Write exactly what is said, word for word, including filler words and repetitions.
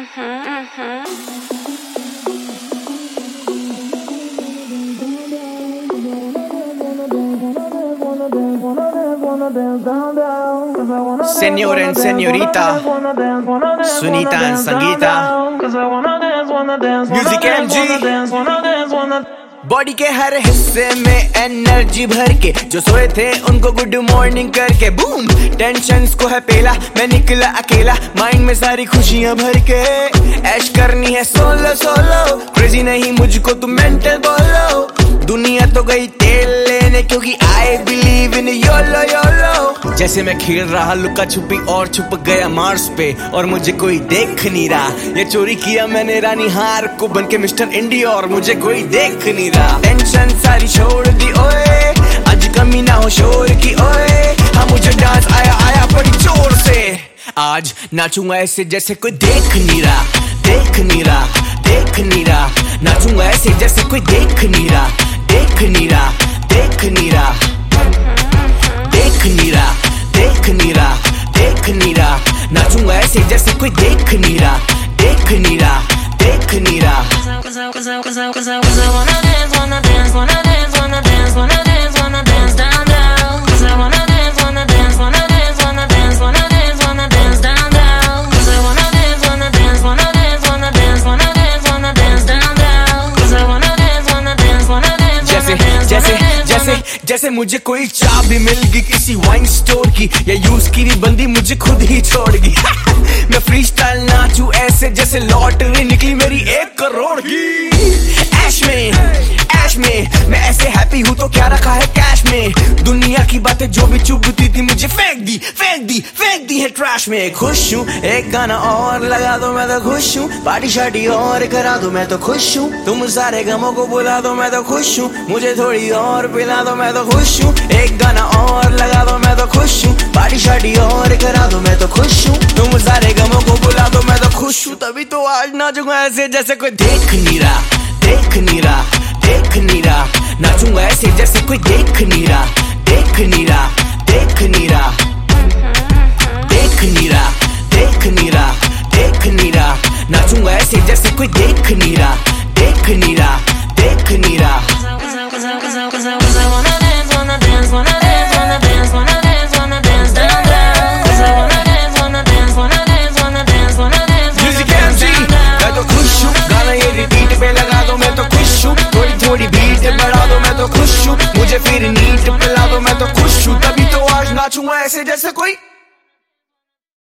Signore and Signorita, Sunita and Sangeeta, Music M G. Body के हर हिस्से में एनर्जी भर के जो सोए थे उनको गुड मॉर्निंग करके बूम टेंशन्स को है पेला मैं निकला अकेला माइंड में सारी खुशियां भर के ऐश करनी है सोलो सोलो क्रेजी नहीं मुझको तुम मेंटल बोलो दुनिया तो गई तेल लेने क्योंकि I believe in YOLO YOLO जैसे मैं खेल रहा लुका छुपी और छुप गया मार्स पे और मुझे कोई देख नहीं रहा ये चोरी किया मैंने रानी हार को बन के मिस्टर इंडिया और मुझे कोई देख नहीं रहा टेंशन सारी छोड़ दी ओए आज कमी ना हो शोर की ओए हाँ मुझे डांस आया आया बड़ी जोर से आज नाचूंगा ऐसे जैसे कोई देख नहीं रहा देख नहीं रहा देख नहीं रहा नाचूंगा ऐसे जैसे कोई देख नहीं रहा देख नहीं रहा देख नहीं रहा देख नहीं रहा देख नहीं रहा देख नहीं रहा नाचूंगा ऐसे जैसे कोई देख नहीं रहा देख नहीं रहा देख नहीं रहा जैसे जैसे जैसे मुझे कोई चाबी मिल गई किसी वाइन स्टोर की या यूज की भी बंदी मुझे खुद ही छोड़ गई मैं फ्री स्टाइल नाचू ऐसे जैसे लॉटरी निकली मेरी एक करोड़ की ऐश में ऐश में मैं ऐसे हैप्पी हूँ तो क्या रखा है कैश में दुनिया की बातें जो भी चुभती थी मुझे फेंक दी फेंक दी फेंक दी है ट्रैश में खुश हूँ एक गाना और लगा दो मैं तो खुश हूँ पार्टी शार्टी और करा दो मैं तो खुश हूँ तुम सारे गमों को बुला दो मैं तो खुश हूँ मुझे थोड़ी और पिला दो मैं तो खुश हूँ एक गाना और लगा दो मैं तो खुश हूँ पार्टी शार्टी और करा दो मैं तो खुश हूँ तुम सारे गमों को बुला दो मैं तो खुश हूँ तभी तो आज नाचूंगा ऐसे जैसे कोई देख नहीं रहा देख नहीं रहा देख नहीं रहा नाचूंगा ऐसे जैसे कोई देख नहीं रहा देख नहीं रहा देख नहीं रहा देख नहीं रहा देख नहीं रहा देख नहीं रहा नाचूंगा ऐसे जैसे कोई देख नहीं रहा देख नहीं रहा देख नहीं रहा म्यूजिक एम जी मैं तो खुश हूँ गाना ये रिपीट पे लगा दो मैं तो खुश हूँ थोड़ी थोड़ी बीट बढ़ा दो मैं तो खुश हूँ मुझे फिर नीट पिला दो मैं तो खुश हूँ तभी तो आज नाचूंगा ऐसे जैसे कोई